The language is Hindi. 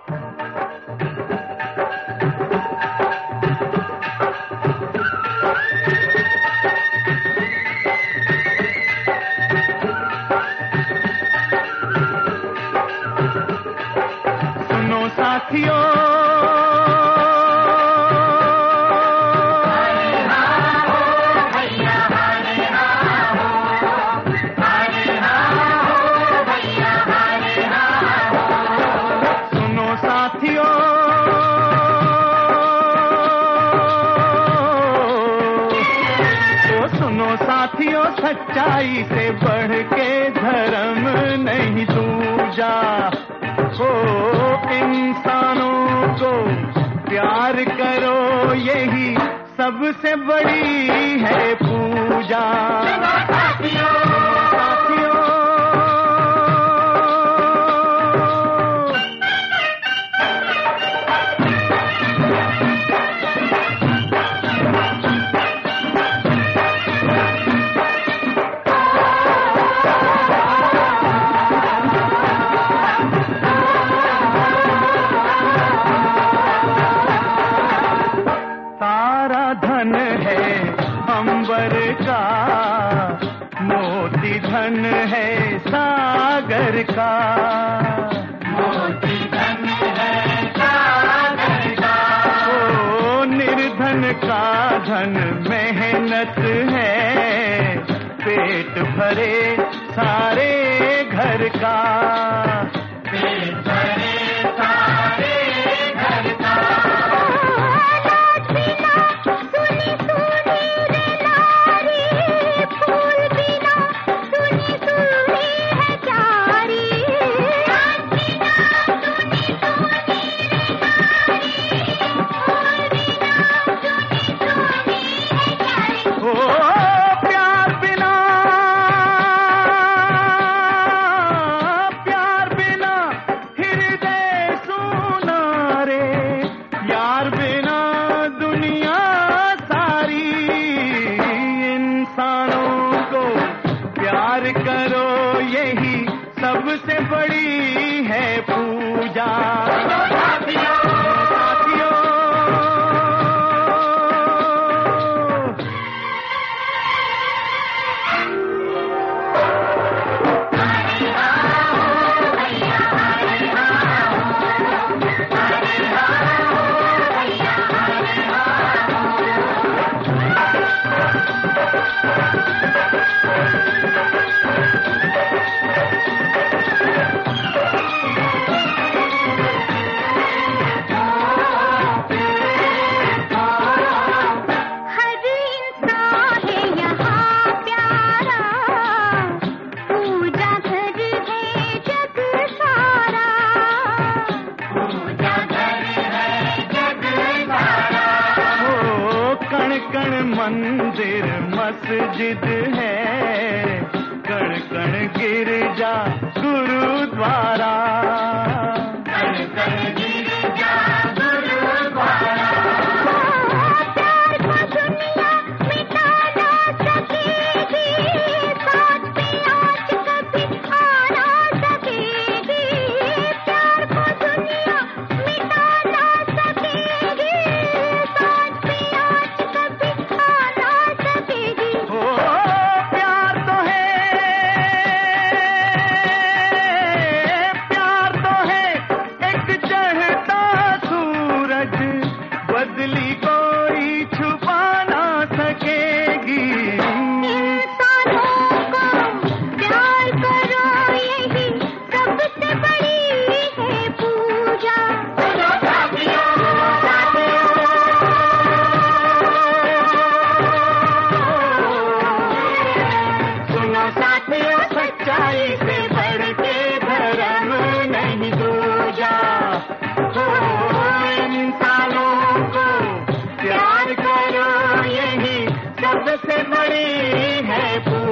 साथियों सुनो साथियों, तो सुनो साथियों, सच्चाई से बढ़ के धर्म नहीं दूजा। ओ इंसानों को प्यार करो, यही सबसे बड़ी है पूजा। साथियों धन है अंबर का, मोती धन है सागर का। मोती धन है सागर का। ओ निर्धन का धन मेहनत है, पेट भरे सारे घर का। पेट भरे सारे घर का। प्यार करो, यही सबसे बड़ी है पूजा। साथियों मंदिर मस्जिद है, कण कण गिरजा गुरुद्वारा। कण कण गिरजा गुरुद्वारा। प्यार को दुनिया मिटा ना सकेगी, साथ में आज कभी आ ना सकेगी। प्यार को दुनिया मिटा ना सकेगी, साथ में आज कभी बदली कोई छुपा ना सकेगी। इंसानों को प्यार करो, यही सबसे बड़ी है पूजा। सुनो साथियों, सच्चाई से बढ़ के धर्म नहीं दूजा। प्यार करो, यही सबसे बड़ी है।